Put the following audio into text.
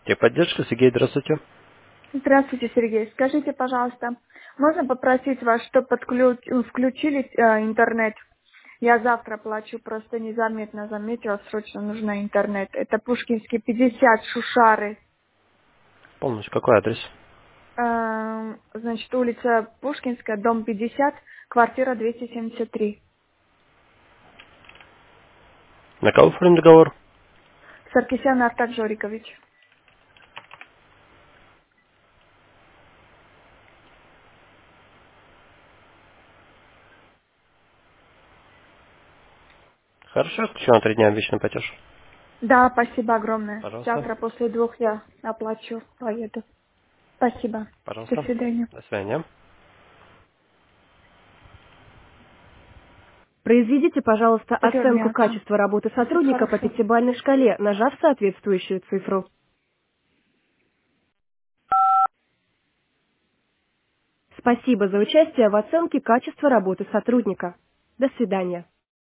Техподдержка, Сергей, здравствуйте. Здравствуйте, Сергей. Скажите, пожалуйста, можно попросить вас, чтобы включили интернет? Я завтра плачу, просто незаметно заметила, срочно нужно интернет. Это Пушкинский 50, Шушары. Полностью, какой адрес? Значит, улица Пушкинская, дом 50, квартира 273. На кого оформлен договор? Саркисян Артак Жорикович. Хорошо, включу на 3 дня обещанный платеж. Да, спасибо огромное. Пожалуйста. Завтра после 2 я оплачу, поеду. Спасибо. До Пожалуйста. свидания. До свидания. Произведите, пожалуйста, оценку Поверняться. качества работы Будет сотрудника по хорошо. пятибалльной шкале, нажав соответствующую цифру. Спасибо за участие в оценке качества работы сотрудника. До свидания.